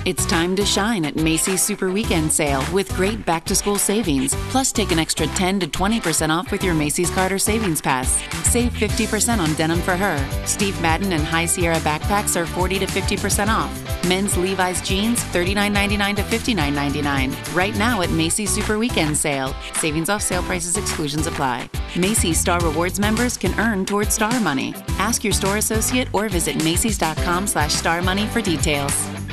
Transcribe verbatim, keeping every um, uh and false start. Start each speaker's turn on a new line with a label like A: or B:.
A: It's time to shine at Macy's Super Weekend Sale with great back-to-school savings. Plus, take an extra ten to twenty percent off with your Macy's Carter Savings Pass. Save fifty percent on denim for her. Steve Madden and High Sierra backpacks are forty to fifty percent off. Men's Levi's jeans, thirty-nine ninety-nine to fifty-nine ninety-nine. Right now at Macy's Super Weekend Sale. Savings off sale prices, exclusions apply. Macy's Star Rewards members can earn towards Star Money. Ask your store associate or visit Macys dot com slash star money for details.